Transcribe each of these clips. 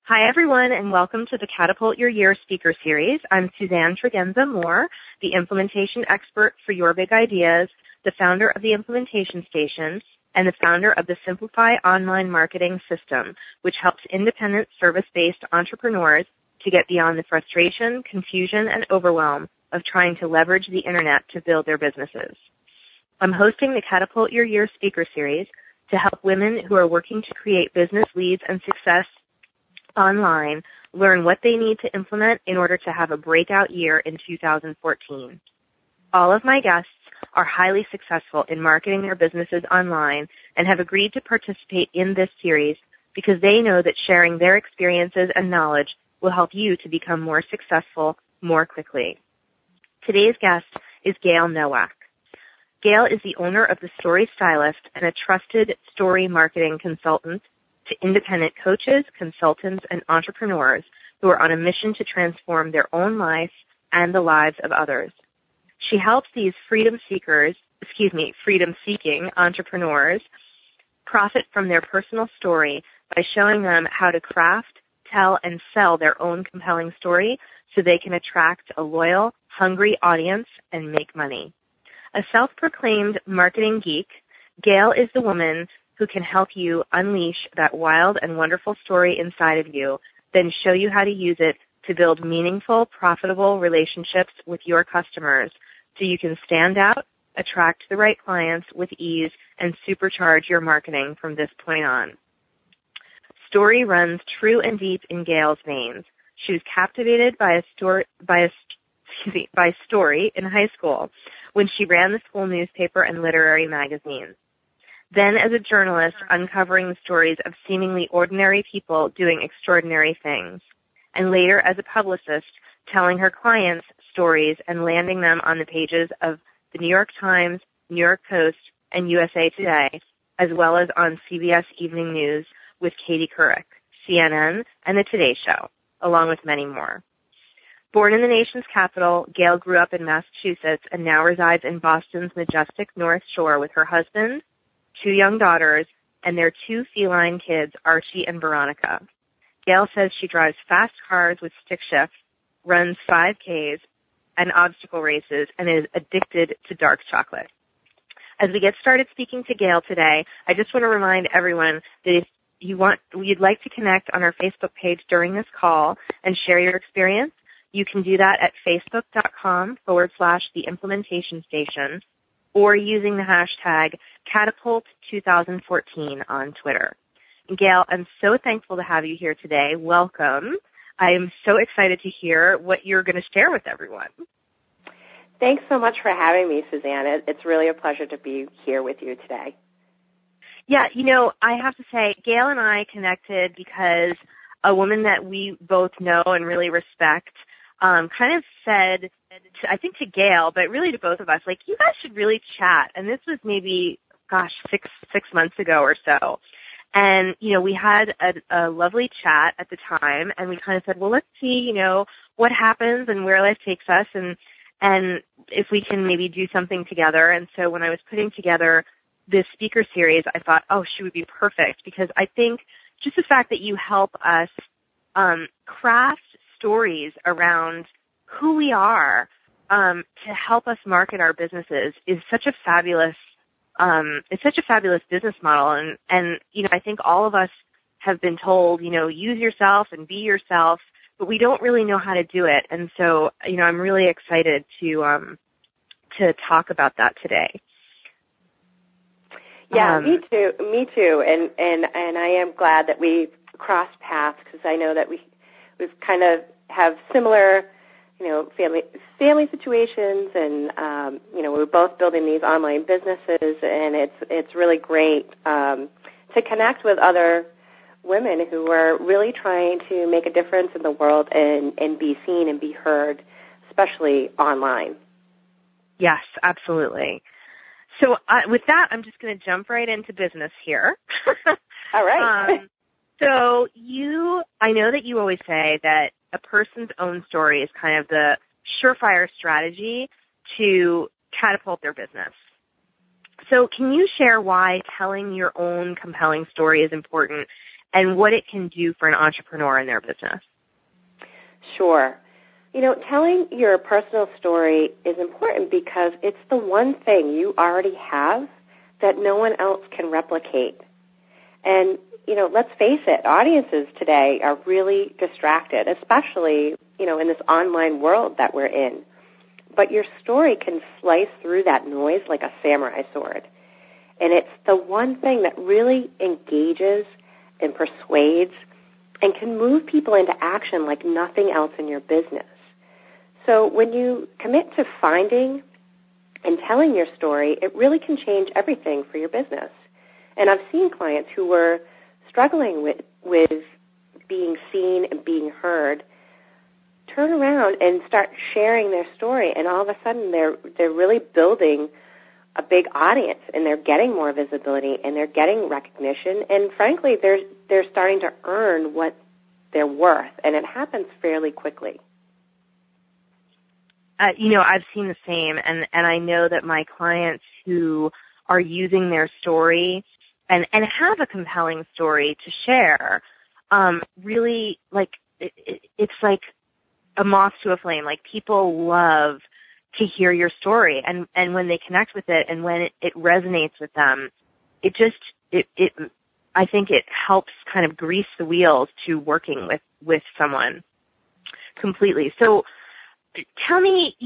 Hi, everyone, and welcome to the Catapult Your Year speaker series. I'm Suzanne Tregenza Moore, the implementation expert for Your Big Ideas, the founder of the Implementation Station, and the founder of the Simplify Online Marketing System, which helps independent service-based entrepreneurs to get beyond the frustration, confusion, and overwhelm of trying to leverage the Internet to build their businesses. I'm hosting the Catapult Your Year speaker series to help women who are working to create business leads and success online learn what they need to implement in order to have a breakout year in 2014. All of my guests are highly successful in marketing their businesses online and have agreed to participate in this series because they know that sharing their experiences and knowledge will help you to become more successful more quickly. Today's guest is Gail Nowak. Gail is the owner of The Story Stylist and a trusted story marketing consultant to independent coaches, consultants, and entrepreneurs who are on a mission to transform their own life and the lives of others. She helps these freedom-seeking entrepreneurs profit from their personal story by showing them how to craft, tell, and sell their own compelling story so they can attract a loyal, hungry audience and make money. A self-proclaimed marketing geek, Gail is the woman who can help you unleash that wild and wonderful story inside of you, then show you how to use it to build meaningful, profitable relationships with your customers so you can stand out, attract the right clients with ease, and supercharge your marketing from this point on. Story runs true and deep in Gail's veins. She was captivated by story in high school when she ran the school newspaper and literary magazines. Then as a journalist, uncovering the stories of seemingly ordinary people doing extraordinary things. And later as a publicist, telling her clients stories and landing them on the pages of the New York Times, New York Post, and USA Today, as well as on CBS Evening News with Katie Couric, CNN, and The Today Show, along with many more. Born in the nation's capital, Gail grew up in Massachusetts and now resides in Boston's majestic North Shore with her husband, 2 young daughters, and their 2 feline kids, Archie and Veronica. Gail says she drives fast cars with stick shift, runs 5Ks and obstacle races, and is addicted to dark chocolate. As we get started speaking to Gail today, I just want to remind everyone that if you'd like to connect on our Facebook page during this call and share your experience, you can do that at facebook.com/The Implementation Station, or using the hashtag Catapult2014 on Twitter. Gail, I'm so thankful to have you here today. Welcome. I am so excited to hear what you're going to share with everyone. Thanks so much for having me, Suzanne. It's really a pleasure to be here with you today. Yeah, I have to say, Gail and I connected because a woman that we both know and really respect kind of said, to Gail, but really to both of us, like, you guys should really chat. And this was maybe, six months ago or so. And, we had a lovely chat at the time, and we kind of said, well, let's see, what happens and where life takes us, and if we can maybe do something together. And so when I was putting together this speaker series, I thought, she would be perfect, because I think just the fact that you help us craft stories around who we are to help us market our businesses is such a fabulous business model. And I think all of us have been told, use yourself and be yourself, but we don't really know how to do it. And so, I'm really excited to talk about that today. Yeah, me too. And I am glad that we've crossed paths, because I know that we've kind of have similar, family situations, and we're both building these online businesses, and it's really great to connect with other women who are really trying to make a difference in the world and be seen and be heard, especially online. Yes, absolutely. So with that, I'm just going to jump right into business here. All right. So I know that you always say that a person's own story is kind of the surefire strategy to catapult their business. So can you share why telling your own compelling story is important and what it can do for an entrepreneur in their business? Sure. Telling your personal story is important because it's the one thing you already have that no one else can replicate. And, let's face it, audiences today are really distracted, especially, in this online world that we're in. But your story can slice through that noise like a samurai sword. And it's the one thing that really engages and persuades and can move people into action like nothing else in your business. So when you commit to finding and telling your story, it really can change everything for your business. And I've seen clients who were struggling with being seen and being heard turn around and start sharing their story, and all of a sudden they're really building a big audience, and they're getting more visibility, and they're getting recognition, and frankly, they're starting to earn what they're worth, and it happens fairly quickly. I've seen the same, and I know that my clients who are using their story and have a compelling story to share, really, it's like a moth to a flame. Like, people love to hear your story, and when they connect with it and when it resonates with them, I think it helps kind of grease the wheels to working with someone completely. So tell me,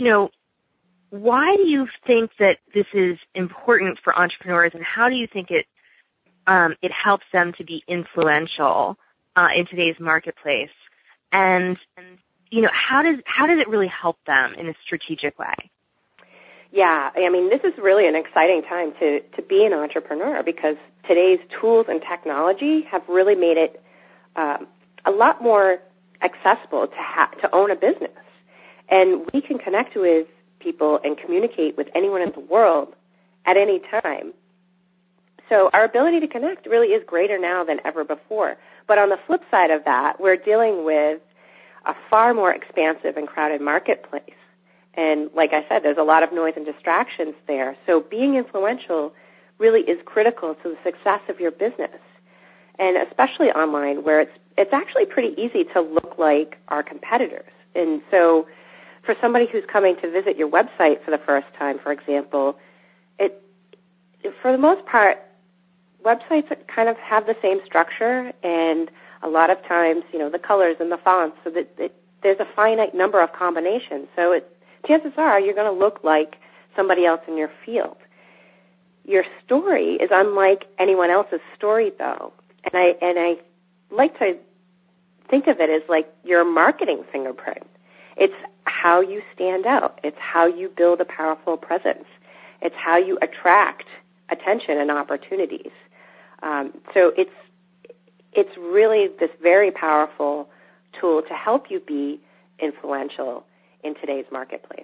why do you think that this is important for entrepreneurs, and how do you think it helps them to be influential in today's marketplace? And how does it really help them in a strategic way? Yeah, this is really an exciting time to be an entrepreneur, because today's tools and technology have really made it a lot more accessible to own a business. And we can connect with people and communicate with anyone in the world at any time. So our ability to connect really is greater now than ever before. But on the flip side of that, we're dealing with a far more expansive and crowded marketplace. And like I said, there's a lot of noise and distractions there. So being influential really is critical to the success of your business, and especially online, where it's actually pretty easy to look like our competitors. And so for somebody who's coming to visit your website for the first time, for example, for the most part, websites kind of have the same structure, and a lot of times, the colors and the fonts, so that there's a finite number of combinations. So chances are you're going to look like somebody else in your field. Your story is unlike anyone else's story, though. And I like to think of it as like your marketing fingerprint. It's how you stand out. It's how you build a powerful presence. It's how you attract attention and opportunities. So it's really this very powerful tool to help you be influential in today's marketplace.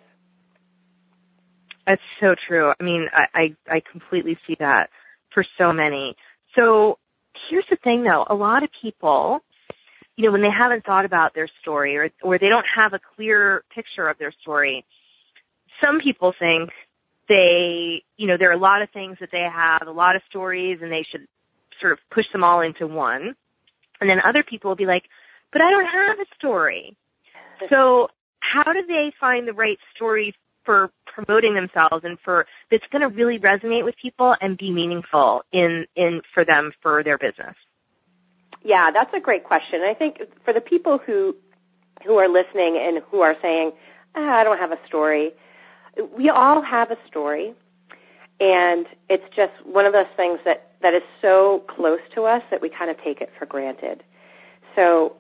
That's so true. I completely see that for so many. So here's the thing, though. A lot of people, when they haven't thought about their story or they don't have a clear picture of their story, some people think there are a lot of things that they have, a lot of stories, and they should sort of push them all into one. And then other people will be like, but I don't have a story. So how do they find the right story for promoting themselves and that's going to really resonate with people and be meaningful for them, for their business? Yeah, that's a great question. I think for the people who are listening and who are saying, I don't have a story, we all have a story, and it's just one of those things that is so close to us that we kind of take it for granted. So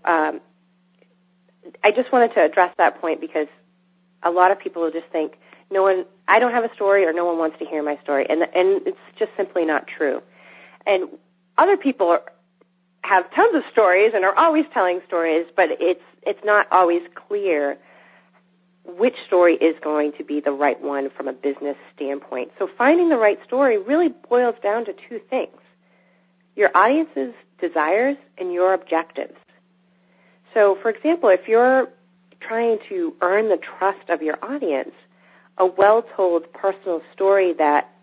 I just wanted to address that point, because a lot of people will just think, I don't have a story, or no one wants to hear my story, and it's just simply not true. And other people have tons of stories and are always telling stories, but it's not always clear which story is going to be the right one from a business standpoint. So finding the right story really boils down to two things: your audience's desires and your objectives. So, for example, if you're trying to earn the trust of your audience, a well-told personal story that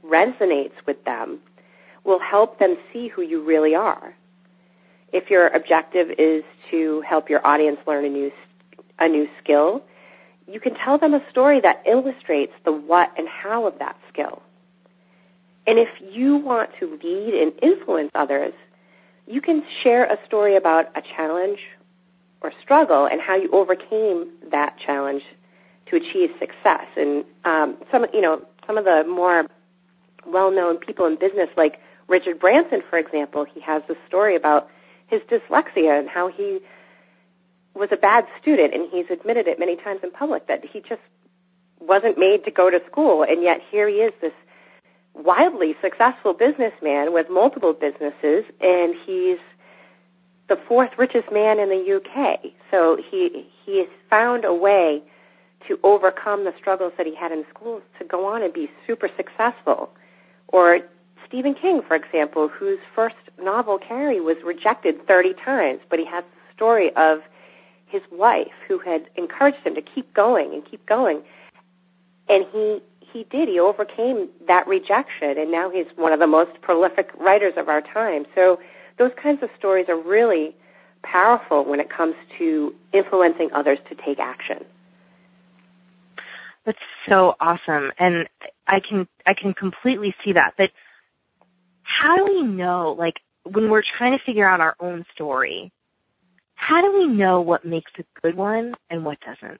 resonates with them will help them see who you really are. If your objective is to help your audience learn a new skill, you can tell them a story that illustrates the what and how of that skill. And if you want to lead and influence others, you can share a story about a challenge or struggle and how you overcame that challenge to achieve success. And some of the more well-known people in business, like Richard Branson, for example, he has this story about his dyslexia and how he was a bad student, and he's admitted it many times in public that he just wasn't made to go to school, and yet here he is, this wildly successful businessman with multiple businesses, and he's the fourth richest man in the UK. So he has found a way to overcome the struggles that he had in school to go on and be super successful. Or Stephen King, for example, whose first novel, Carrie, was rejected 30 times, but he has the story of his wife who had encouraged him to keep going and keep going. And he did. He overcame that rejection, and now he's one of the most prolific writers of our time. So those kinds of stories are really powerful when it comes to influencing others to take action. That's so awesome, and I can completely see that. But how do we know, like, when we're trying to figure out our own story, how do we know what makes a good one and what doesn't?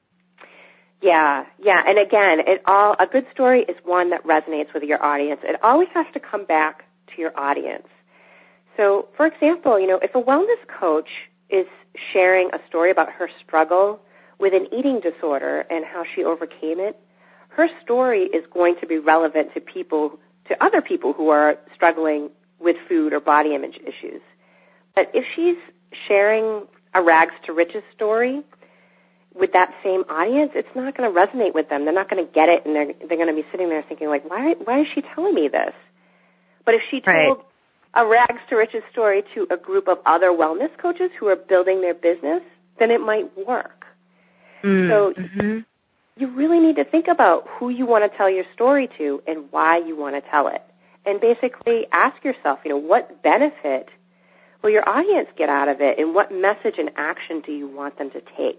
Yeah. And again, a good story is one that resonates with your audience. It always has to come back to your audience. So, for example, if a wellness coach is sharing a story about her struggle with an eating disorder and how she overcame it, her story is going to be relevant to other people who are struggling with food or body image issues. But if she's sharing a rags to riches story with that same audience, it's not going to resonate with them. They're not going to get it, and they're going to be sitting there thinking, like, why is she telling me this? But if she told a rags to riches story to a group of other wellness coaches who are building their business, then it might work. So you really need to think about who you want to tell your story to and why you want to tell it. And basically ask yourself, what benefit will your audience get out of it, and what message and action do you want them to take?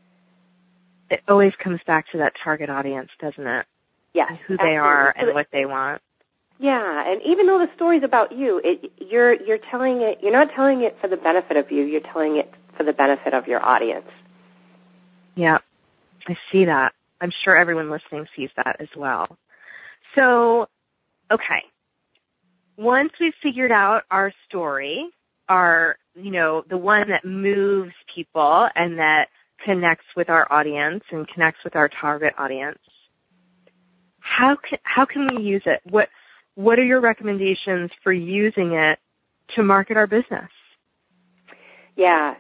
It always comes back to that target audience, doesn't it? Yes. And who they are and what they want. Yeah, and even though the story's about you, you're telling it. You're not telling it for the benefit of you. You're telling it for the benefit of your audience. Yeah, I see that. I'm sure everyone listening sees that as well. So, okay, once we've figured out our story, the one that moves people and that connects with our audience and connects with our target audience, how can we use it? What are your recommendations for using it to market our business? Yeah.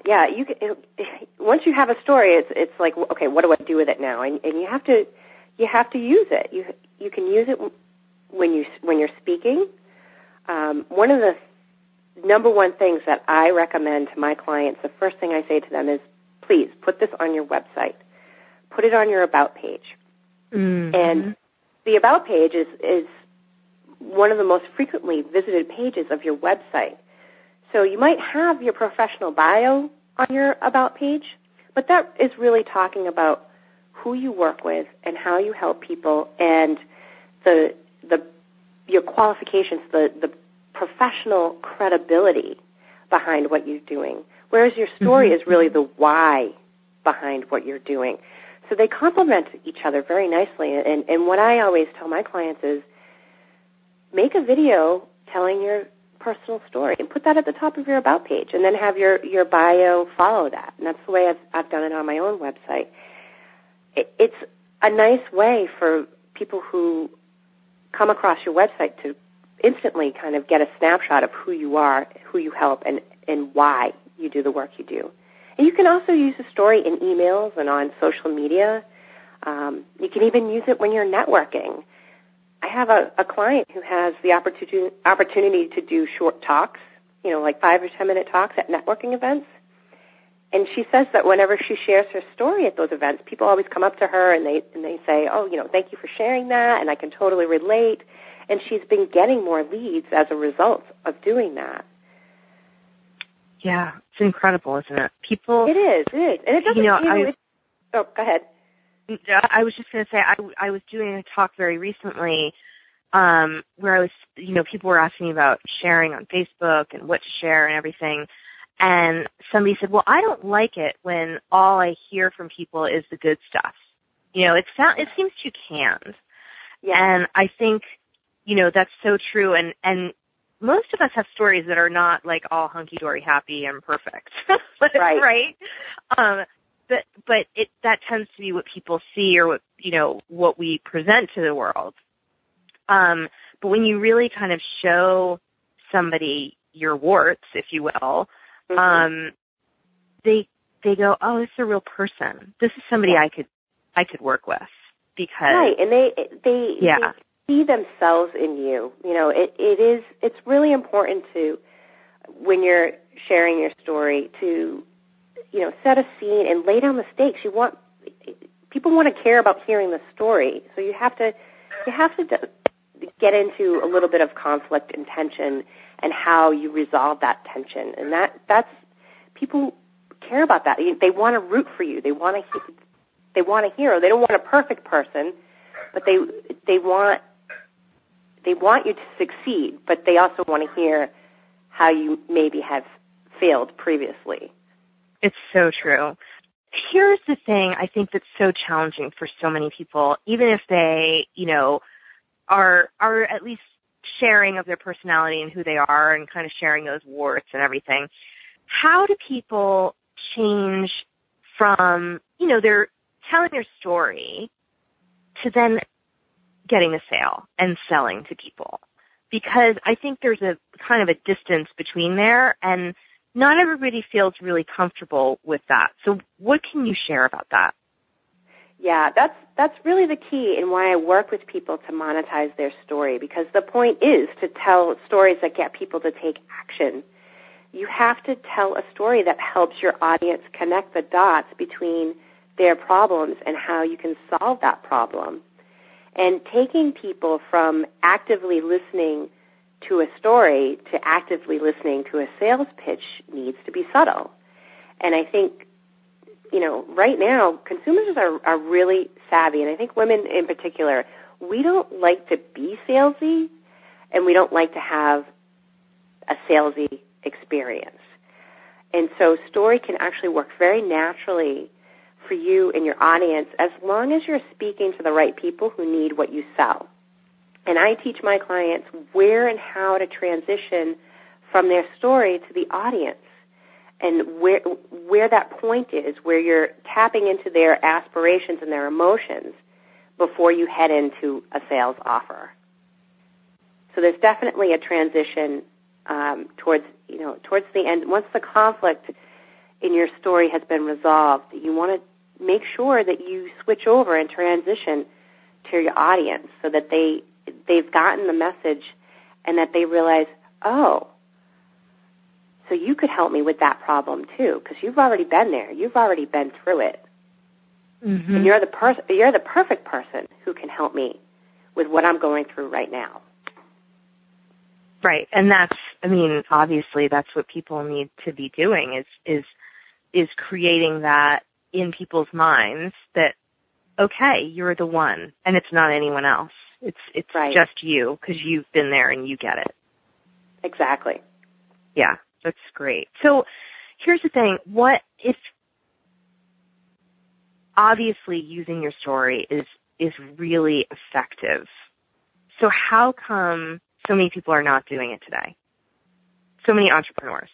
Once you have a story, it's like, okay, what do I do with it now? And you have to use it. You can use it when you're speaking. One of the number one things that I recommend to my clients, the first thing I say to them is, please put this on your website. Put it on your About page. Mm-hmm. And the About page is one of the most frequently visited pages of your website. So you might have your professional bio on your About page, but that is really talking about who you work with and how you help people and your qualifications, the professional credibility behind what you're doing. Whereas your story is really the why behind what you're doing. So they complement each other very nicely. And what I always tell my clients is make a video telling your personal story and put that at the top of your About page, and then have your bio follow that. And that's the way I've done it on my own website. It's a nice way for people who come across your website to instantly kind of get a snapshot of who you are, who you help, and why you do the work you do. And you can also use the story in emails and on social media. You can even use it when you're networking. I have a client who has the opportunity to do short talks, like 5 or 10 minute talks at networking events. And she says that whenever she shares her story at those events, people always come up to her and they say, oh, thank you for sharing that, and I can totally relate. And she's been getting more leads as a result of doing that. Yeah, it's incredible, isn't it? People. It is. And it doesn't, go ahead. I was just going to say, I was doing a talk very recently where I was, people were asking me about sharing on Facebook and what to share and everything. And somebody said, well, I don't like it when all I hear from people is the good stuff. It seems too canned. Yeah. And I think, that's so true. And most of us have stories that are not like all hunky-dory happy and perfect. Right? But that tends to be what people see or what we present to the world. But when you really kind of show somebody your warts, if you will, they go, oh, this is a real person. This is somebody I could work with because and they see themselves in you. It's really important to, when you're sharing your story, to set a scene and lay down the stakes. People want to care about hearing the story, so you have to get into a little bit of conflict and tension and how you resolve that tension. And that's people care about that. They want to root for you. They want a hero. They don't want a perfect person, but they want you to succeed. But they also want to hear how you maybe have failed previously. It's so true. Here's the thing I think that's so challenging for so many people, even if they, are at least sharing of their personality and who they are and kind of sharing those warts and everything. How do people change from, they're telling their story to then getting a sale and selling to people? Because I think there's a kind of a distance between there, and not everybody feels really comfortable with that. So what can you share about that? Yeah, that's really the key in why I work with people to monetize their story, because the point is to tell stories that get people to take action. You have to tell a story that helps your audience connect the dots between their problems and how you can solve that problem. And taking people from actively listening to a story to actively listening to a sales pitch needs to be subtle. And I think, right now, consumers are really savvy, and I think women in particular, we don't like to be salesy, and we don't like to have a salesy experience. And so story can actually work very naturally for you and your audience as long as you're speaking to the right people who need what you sell. And I teach my clients where and how to transition from their story to the audience, and where that point is, where you're tapping into their aspirations and their emotions before you head into a sales offer. So there's definitely a transition towards the end. Once the conflict in your story has been resolved, you want to make sure that you switch over and transition to your audience so that they've gotten the message and that they realize, oh, so you could help me with that problem too, because you've already been there. You've already been through it. Mm-hmm. And you're the perfect person who can help me with what I'm going through right now. Right. And obviously that's what people need to be doing is creating that in people's minds that, okay, you're the one and it's not anyone else. It's right. Just you, because you've been there and you get it. Exactly. Yeah. That's great. So here's the thing. What if obviously using your story is really effective. So how come so many people are not doing it today? So many entrepreneurs.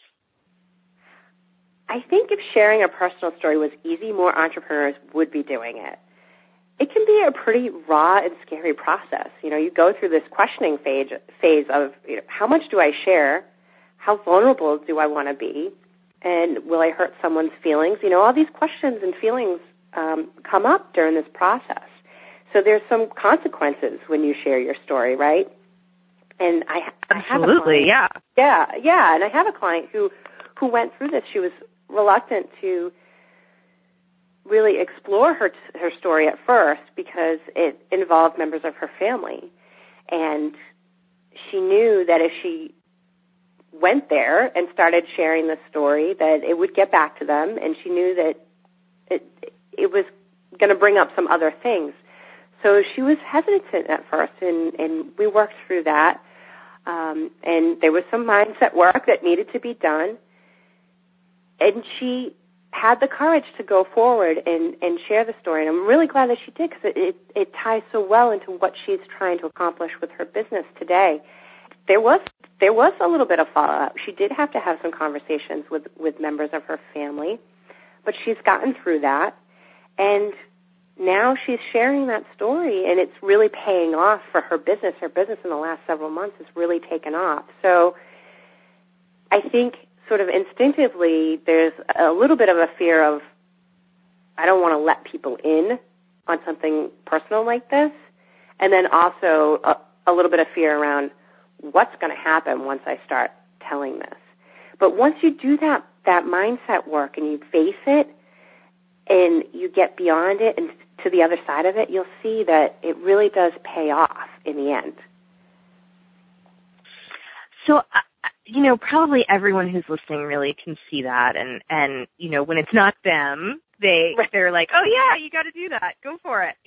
I think if sharing a personal story was easy, more entrepreneurs would be doing it. It can be a pretty raw and scary process. You go through this questioning phase of how much do I share? How vulnerable do I want to be? And will I hurt someone's feelings? All these questions and feelings come up during this process. So there's some consequences when you share your story, right? And I have a client, yeah. And I have a client who went through this. She was reluctant to really explore her story at first because it involved members of her family. And she knew that if she went there and started sharing the story, that it would get back to them, and she knew that it was going to bring up some other things. So she was hesitant at first, and we worked through that. And there was some mindset work that needed to be done. And she had the courage to go forward and share the story. And I'm really glad that she did, because it ties so well into what she's trying to accomplish with her business today. There was a little bit of follow-up. She did have to have some conversations with members of her family, but she's gotten through that. And now she's sharing that story, and it's really paying off for her business. Her business in the last several months has really taken off. So I think sort of instinctively there's a little bit of a fear of, I don't want to let people in on something personal like this, and then also a little bit of fear around what's going to happen once I start telling this. But once you do that mindset work and you face it and you get beyond it and to the other side of it, you'll see that it really does pay off in the end. So, probably everyone who's listening really can see that. And when it's not them, they're like, oh, yeah, you got to do that. Go for it,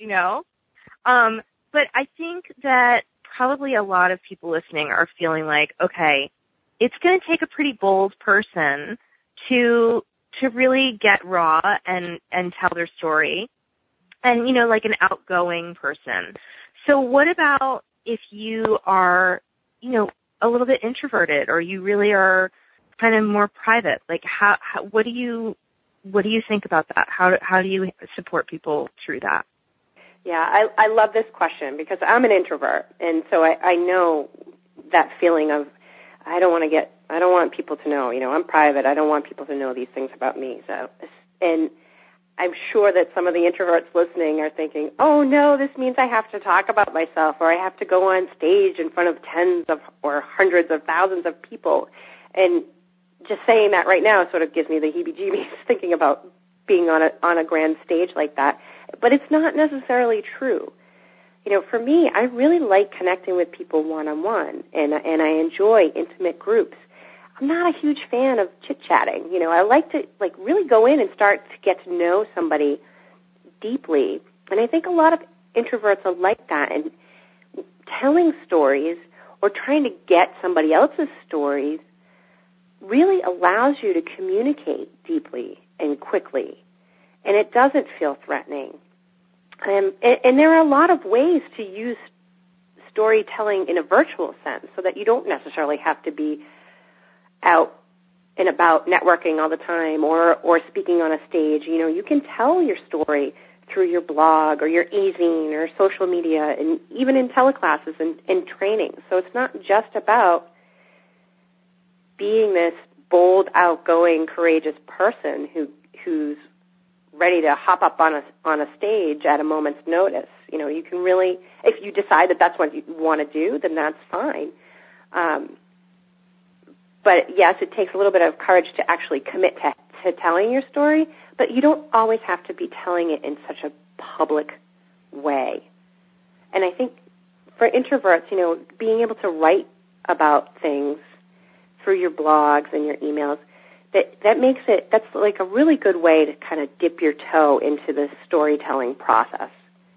But I think that probably a lot of people listening are feeling like, okay, it's going to take a pretty bold person to really get raw and tell their story, and, like an outgoing person. So what about if you are, a little bit introverted, or you really are kind of more private? Like, what do you think about that? How do you support people through that? Yeah, I love this question, because I'm an introvert, and so I know that feeling of I don't want people to know, I'm private. I don't want people to know these things about me. So, and I'm sure that some of the introverts listening are thinking, oh no, this means I have to talk about myself, or I have to go on stage in front of tens of or hundreds of thousands of people. And just saying that right now sort of gives me the heebie-jeebies thinking about being on a grand stage like that. But it's not necessarily true. For me, I really like connecting with people one-on-one, and I enjoy intimate groups. I'm not a huge fan of chit-chatting. I like to really go in and start to get to know somebody deeply. And I think a lot of introverts are like that. And telling stories or trying to get somebody else's stories really allows you to communicate deeply and quickly. And it doesn't feel threatening. And there are a lot of ways to use storytelling in a virtual sense, so that you don't necessarily have to be out and about networking all the time or speaking on a stage. You can tell your story through your blog or your e-zine or social media, and even in teleclasses and training. So it's not just about being this bold, outgoing, courageous person who's ready to hop up on a stage at a moment's notice. You can really, if you decide that that's what you want to do, then that's fine. But yes, it takes a little bit of courage to actually commit to telling your story, but you don't always have to be telling it in such a public way. And I think for introverts, being able to write about things through your blogs and your emails, that's like a really good way to kind of dip your toe into the storytelling process.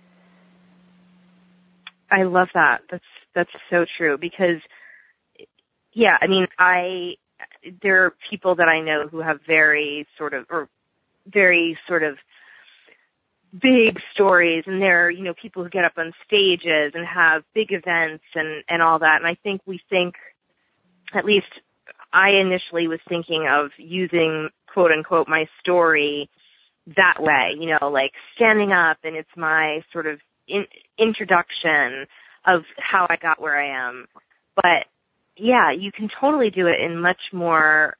I love that. That's so true, because yeah, there are people that I know who have very sort of big stories, and they're, people who get up on stages and have big events and all that. And I think at least I initially was thinking of using, quote unquote, my story that way, like standing up, and it's my sort of introduction of how I got where I am. But yeah, you can totally do it in much more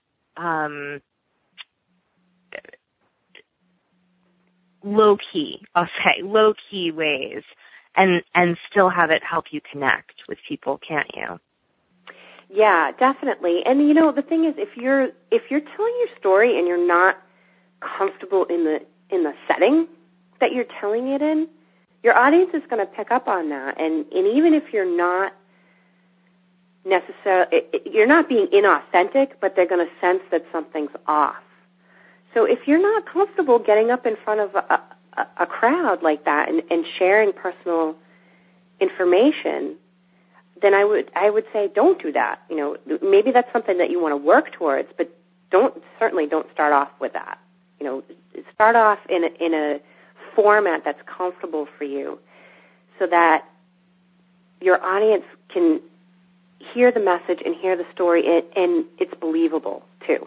low-key ways, and still have it help you connect with people, can't you? Yeah, definitely. And the thing is, if you're telling your story and you're not comfortable in the setting that you're telling it in, your audience is going to pick up on that. And even if you're not necessarily, you're not being inauthentic, but they're going to sense that something's off. So if you're not comfortable getting up in front of a crowd like that and sharing personal information, then I would say don't do that. You know, maybe that's something that you want to work towards, but certainly don't start off with that. You know, start off in a format that's comfortable for you, so that your audience can hear the message and hear the story, and it's believable too.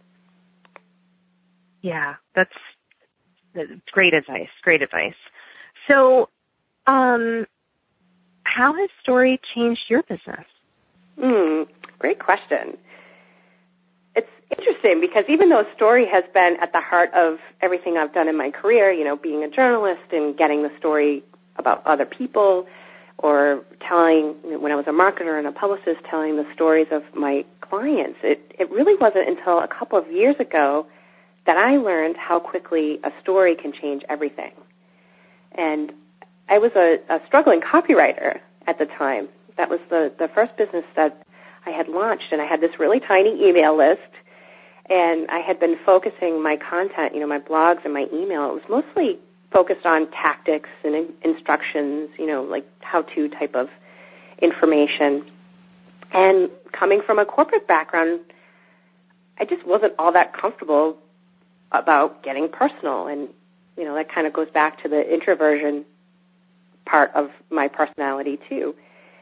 Yeah, that's great advice. Great advice. So, how has story changed your business? Great question. It's interesting because even though story has been at the heart of everything I've done in my career, you know, being a journalist and getting the story about other people, or telling, when I was a marketer and a publicist, telling the stories of my clients, it really wasn't until a couple of years ago that I learned how quickly a story can change everything. And I was a struggling copywriter at the time. That was the first business that I had launched, and I had this really tiny email list, and I had been focusing my content, you know, my blogs and my email. It was mostly focused on tactics and instructions, you know, like how-to type of information. And coming from a corporate background, I just wasn't all that comfortable about getting personal. And, you know, that kind of goes back to the introversion part of my personality, too.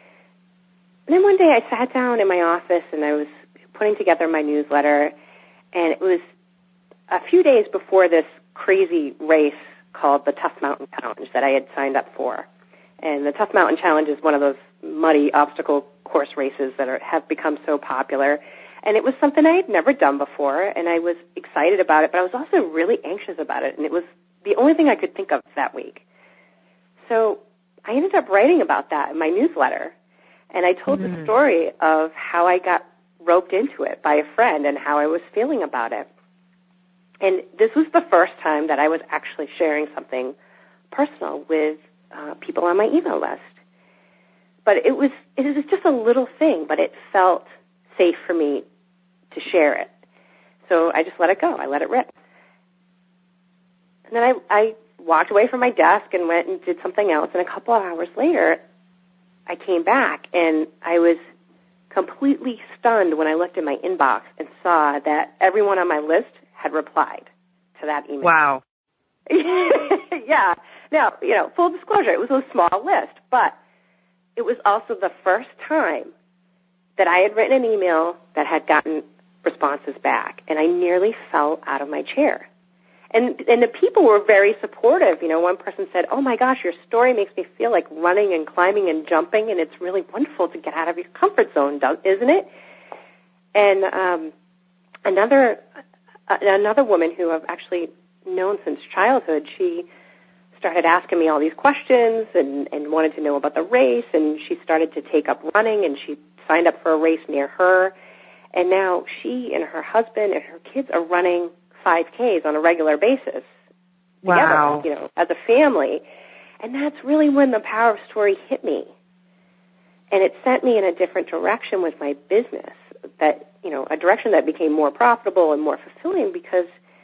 And then one day I sat down in my office and I was putting together my newsletter, and it was a few days before this crazy race called the Tough Mountain Challenge that I had signed up for. And the Tough Mountain Challenge is one of those muddy obstacle course races that have become so popular. And it was something I had never done before, and I was excited about it, but I was also really anxious about it, and it was the only thing I could think of that week. So I ended up writing about that in my newsletter, and I told the story of how I got roped into it by a friend and how I was feeling about it. And this was the first time that I was actually sharing something personal with people on my email list. But it was just a little thing, but it felt safe for me to share it. So I just let it go. I let it rip. And then I walked away from my desk and went and did something else. And a couple of hours later, I came back, and I was completely stunned when I looked in my inbox and saw that everyone on my list had replied to that email. Wow. Yeah. Now, you know, full disclosure, it was a small list, but it was also the first time that I had written an email that had gotten responses back, and I nearly fell out of my chair. And the people were very supportive. You know, one person said, "Oh my gosh, your story makes me feel like running and climbing and jumping, and it's really wonderful to get out of your comfort zone, isn't it?" And another woman who I've actually known since childhood, she started asking me all these questions and wanted to know about the race, and she started to take up running, and she signed up for a race near her. And now she and her husband and her kids are running 5Ks on a regular basis. Wow. Together, you know, as a family. And that's really when the power of story hit me. And it sent me in a different direction with my business, that, you know, a direction that became more profitable and more fulfilling, because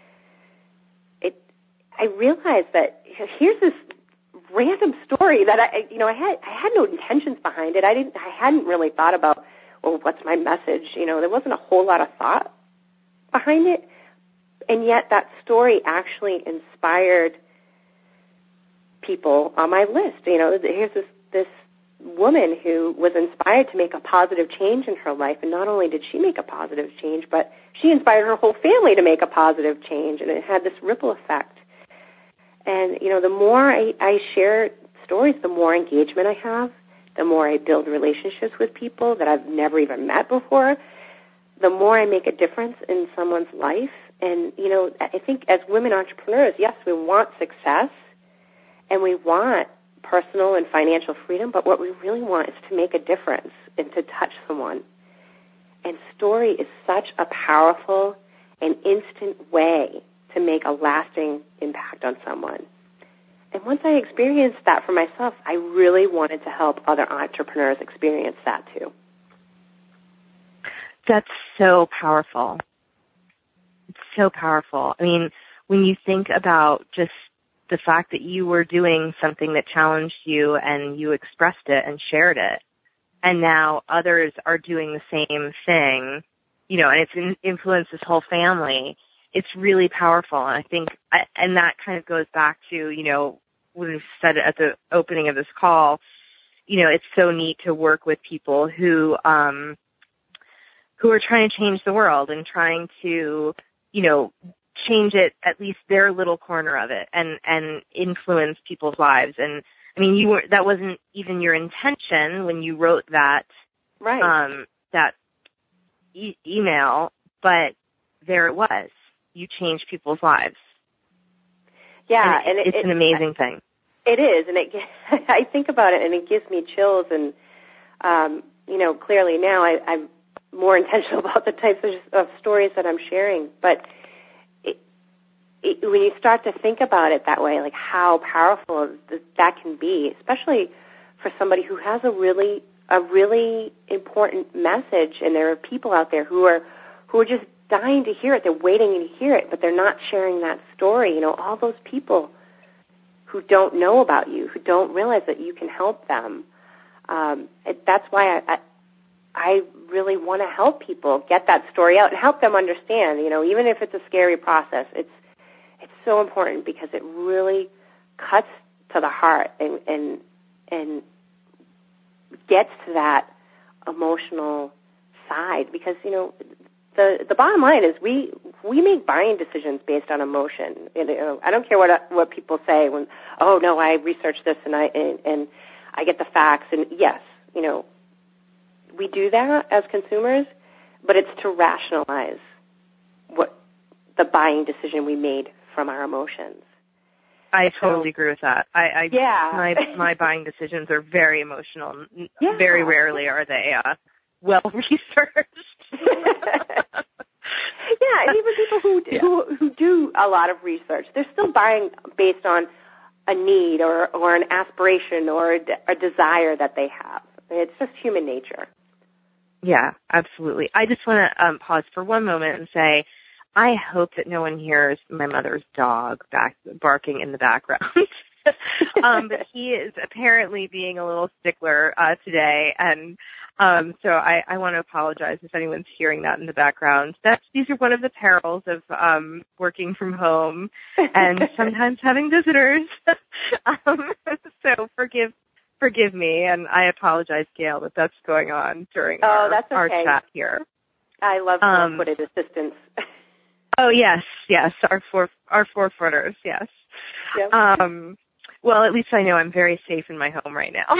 I realized that here's this random story that I had no intentions behind it. I hadn't really thought about, well, what's my message? You know, there wasn't a whole lot of thought behind it. And yet that story actually inspired people on my list. You know, here's this woman who was inspired to make a positive change in her life, and not only did she make a positive change, but she inspired her whole family to make a positive change, and it had this ripple effect. And, you know, the more I share stories, the more engagement I have, the more I build relationships with people that I've never even met before, the more I make a difference in someone's life. And, you know, I think as women entrepreneurs, yes, we want success and we want personal and financial freedom, but what we really want is to make a difference and to touch someone. And story is such a powerful and instant way to make a lasting impact on someone. And once I experienced that for myself, I really wanted to help other entrepreneurs experience that too. That's so powerful. It's so powerful. I mean, when you think about just the fact that you were doing something that challenged you and you expressed it and shared it, and now others are doing the same thing, you know, and it's influenced this whole family, it's really powerful. And I think, and that kind of goes back to, you know, when we said at the opening of this call, you know, it's so neat to work with people who are trying to change the world and trying to, you know, change it, at least their little corner of it, and influence people's lives. And I mean, that wasn't even your intention when you wrote that, right. That email, but there it was. You changed people's lives. Yeah, and it's an amazing thing. It is, and I think about it, and it gives me chills. And you know, clearly now I'm more intentional about the types of stories that I'm sharing. But when you start to think about it that way, like how powerful that can be, especially for somebody who has a really important message, and there are people out there who are just dying to hear it. They're waiting to hear it, but they're not sharing that story. You know, all those people who don't know about you, who don't realize that you can help them. That's why I really want to help people get that story out and help them understand. You know, even if it's a scary process, it's so important because it really cuts to the heart and gets to that emotional side. Because, you know, the bottom line is we make buying decisions based on emotion. You know, I don't care what people say when, oh no, I researched this and I get the facts. And yes, you know, we do that as consumers, but it's to rationalize what the buying decision we made from our emotions. I totally agree with that. Yeah. My buying decisions are very emotional. Yeah. Very rarely are they well researched. Yeah, and even people who do a lot of research, they're still buying based on a need or an aspiration or a desire that they have. It's just human nature. Yeah, absolutely. I just want to pause for one moment and say, I hope that no one hears my mother's dog barking in the background. But he is apparently being a little stickler today, and so I want to apologize if anyone's hearing that in the background. These are one of the perils of working from home and sometimes having visitors. So forgive me, and I apologize, Gail, that that's going on during our chat here. I love four-footed assistants. Oh yes, our four-footers, yes. Yep. Well, at least I know I'm very safe in my home right now.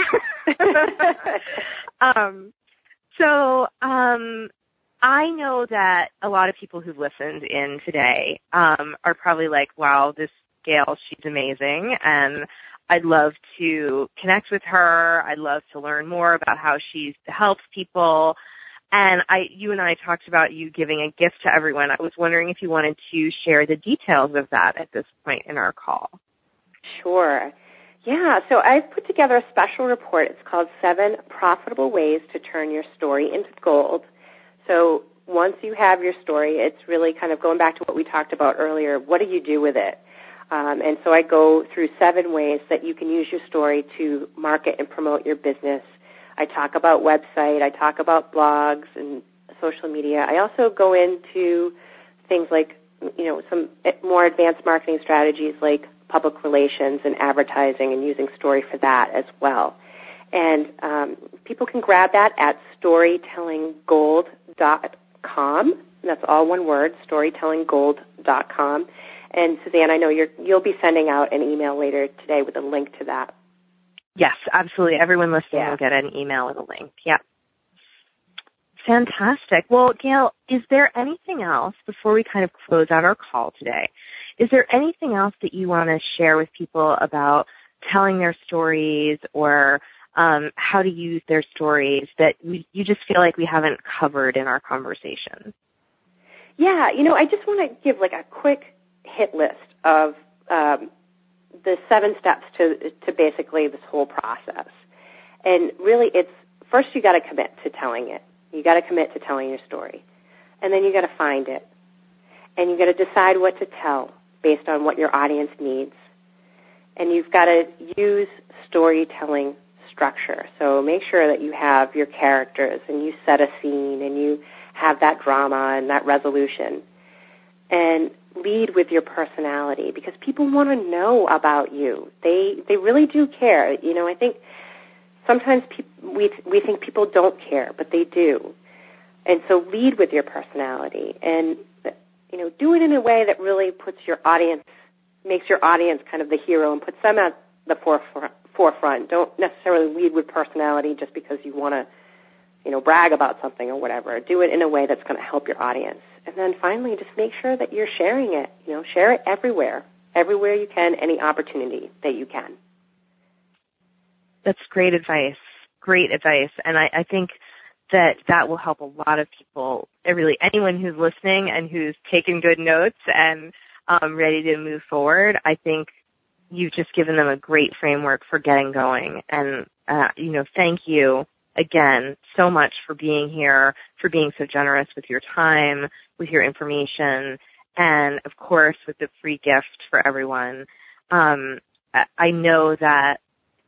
So I know that a lot of people who've listened in today are probably like, wow, this Gail, she's amazing, and I'd love to connect with her. I'd love to learn more about how she helps people. And you and I talked about you giving a gift to everyone. I was wondering if you wanted to share the details of that at this point in our call. Sure. Yeah, so I've put together a special report. It's called 7 Profitable Ways to Turn Your Story into Gold. So once you have your story, it's really kind of going back to what we talked about earlier. What do you do with it? And so I go through 7 ways that you can use your story to market and promote your business. I talk about website. I talk about blogs and social media. I also go into things like, you know, some more advanced marketing strategies like public relations and advertising and using story for that as well. And people can grab that at storytellinggold.com. That's all one word, storytellinggold.com. And Suzanne, I know you'll be sending out an email later today with a link to that. Yes, absolutely. Everyone listening will get an email with a link. Yeah. Fantastic. Well, Gail, is there anything else before we kind of close out our call today? Is there anything else that you want to share with people about telling their stories or how to use their stories that you just feel like we haven't covered in our conversation? Yeah, you know, I just want to give like a quick hit list of the 7 steps to basically this whole process. And really it's, first you got to commit to telling it. You got to commit to telling your story. And then you got to find it. And you got to decide what to tell based on what your audience needs. And you've got to use storytelling structure. So make sure that you have your characters and you set a scene and you have that drama and that resolution. And lead with your personality, because people want to know about you. They really do care. You know, I think sometimes we think people don't care, but they do. And so lead with your personality, and you know, do it in a way that really puts your audience, makes your audience kind of the hero and puts them at the forefront. Don't necessarily lead with personality just because you want to, you know, brag about something or whatever. Do it in a way that's going to help your audience. And then finally, just make sure that you're sharing it. You know, share it everywhere you can, any opportunity that you can. That's great advice. Great advice. And I think that will help a lot of people, really anyone who's listening and who's taken good notes and ready to move forward. I think you've just given them a great framework for getting going. And, you know, thank you again so much for being here, for being so generous with your time, with your information, and, of course, with the free gift for everyone. I know that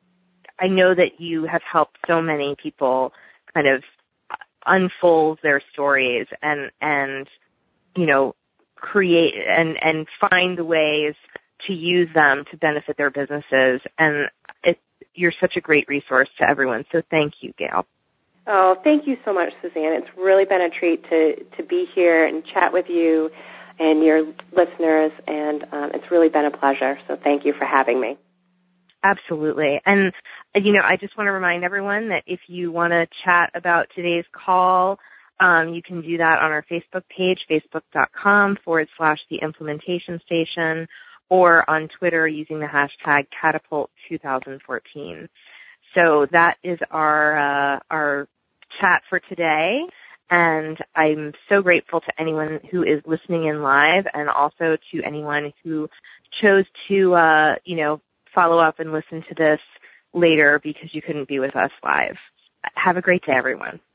you have helped so many people kind of unfold their stories and you know, create and find the ways to use them to benefit their businesses. And you're such a great resource to everyone. So thank you, Gail. Oh, thank you so much, Suzanne. It's really been a treat to be here and chat with you and your listeners, and it's really been a pleasure. So thank you for having me. Absolutely. And, you know, I just want to remind everyone that if you want to chat about today's call, you can do that on our Facebook page, facebook.com/The Implementation Station, or on Twitter using the hashtag Catapult2014. So that is our chat for today. And I'm so grateful to anyone who is listening in live, and also to anyone who chose to, you know, follow up and listen to this later because you couldn't be with us live. Have a great day, everyone.